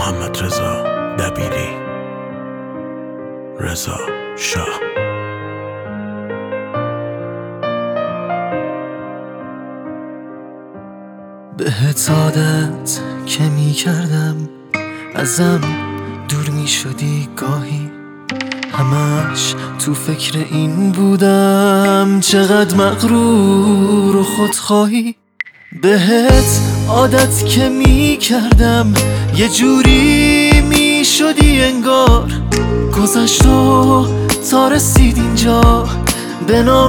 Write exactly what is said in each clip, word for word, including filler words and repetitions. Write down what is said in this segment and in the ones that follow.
محمد رضا دبیری، رضا شاه. بهت عادت که می کردم ازم دور می شدی گاهی، همش تو فکر این بودم چقدر مغرور و خودخواهی. بهت عادت که می کردم یه جوری می شدی انگار گذشت و تا رسید اینجا به نام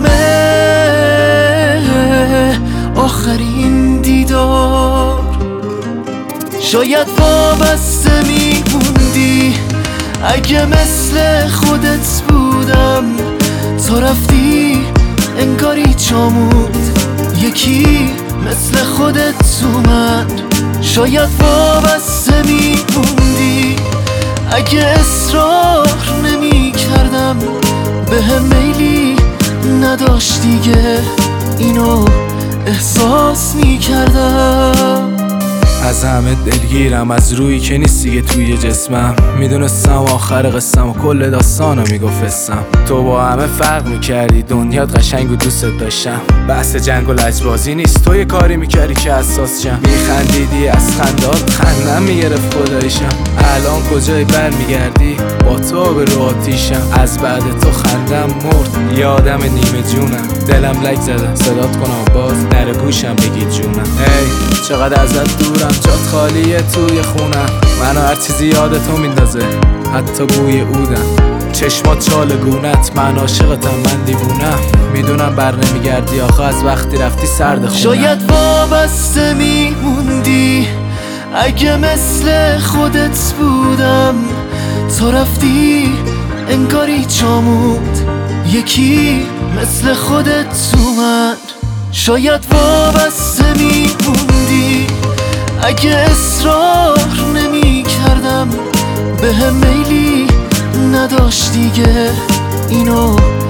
آخرین دیدار. شاید وابسته می موندی اگه مثل خودت بودم، تا رفتی انگاری جامود یکی مثل خودت اومد. شاید وابسته می موندی اگه اصرار نمی کردم، به هم میلی نداشت دیگه اینو احساس می کردم. از همه دلگیرم، از روی که نیست دیگه توی جسمم. میدونستم آخر قصم و کل داستانو میگفتم. تو با همه فرق میکردی، دنیات قشنگ و دوست داشتم. بحث جنگ و لجبازی نیست، تو یه کاری میکردی که اساس شم. میخندیدی از خندات خندم میگرفت خدایشم. الان کجایی برمیگردی با تو به رو آتیشم. از بعد تو خندم مرد، یادم نیمه جونم. دلم لک زده صدات کنم باز در گوشم بگی جونم. ای چقدر ازت دورم، جات خالیه توی خونم. منو هر چیزی یاد تو میندازه، حتی بوی عودم. چشمات چالگونت، من عاشقتم، من دیوونم. میدونم بر نمیگردی آخه از وقتی رفتی سرد خونم. شاید وابسته میموندی اگه مثل خودت بودم، تا رفتی انگاری جامود یکی مثل خودت اومد. شاید وابسته میموندی اگه اصرار نمی کردم، به هم میلی نداشت دیگه اینو